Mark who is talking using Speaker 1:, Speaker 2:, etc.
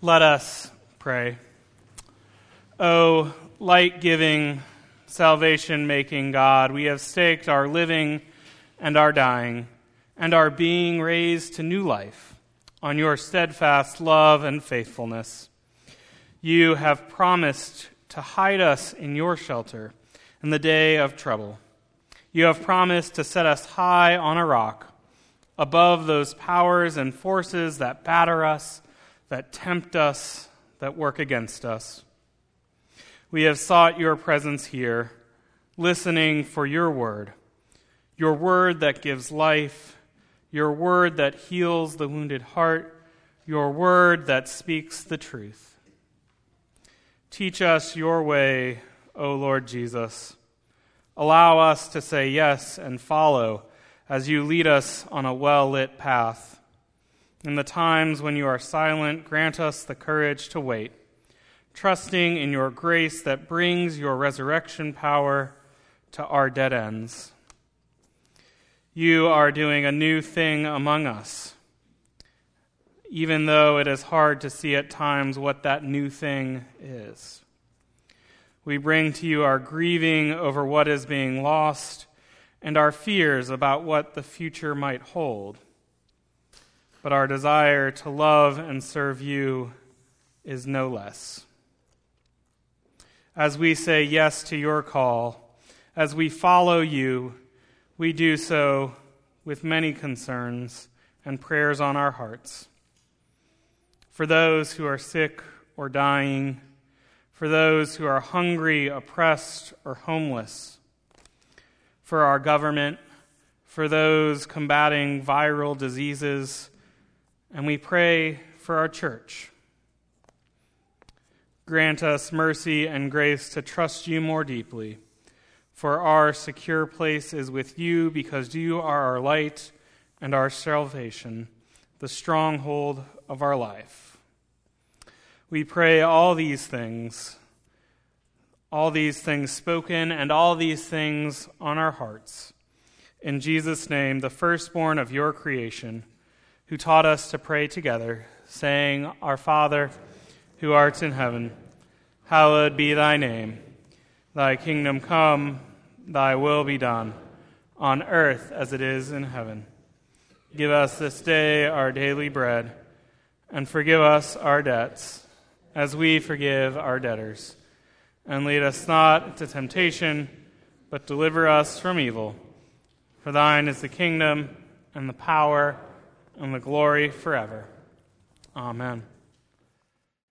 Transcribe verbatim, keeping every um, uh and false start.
Speaker 1: Let us pray. O light-giving, salvation-making God, we have staked our living and our dying and our being raised to new life on your steadfast love and faithfulness. You have promised to hide us in your shelter in the day of trouble. You have promised to set us high on a rock, above those powers and forces that batter us, that tempt us, that work against us. We have sought your presence here, listening for your word, your word that gives life, your word that heals the wounded heart, your word that speaks the truth. Teach us your way, O Lord Jesus. Allow us to say yes and follow as you lead us on a well-lit path. In the times when you are silent, grant us the courage to wait, trusting in your grace that brings your resurrection power to our dead ends. You are doing a new thing among us, even though it is hard to see at times what that new thing is. We bring to you our grieving over what is being lost and our fears about what the future might hold. But our desire to love and serve you is no less. As we say yes to your call, as we follow you, we do so with many concerns and prayers on our hearts. For those who are sick or dying, for those who are hungry, oppressed, or homeless, for our government, for those combating viral diseases, and we pray for our church. Grant us mercy and grace to trust you more deeply, for our secure place is with you because you are our light and our salvation, the stronghold of our life. We pray all these things, all these things spoken and all these things on our hearts. In Jesus' name, the firstborn of your creation, who taught us to pray together, saying, Our Father, who art in heaven, hallowed be thy name. Thy kingdom come, thy will be done, on earth as it is in heaven. Give us this day our daily bread, and forgive us our debts, as we forgive our debtors. And lead us not into temptation, but deliver us from evil. For thine is the kingdom, and the power, and the glory forever. Amen.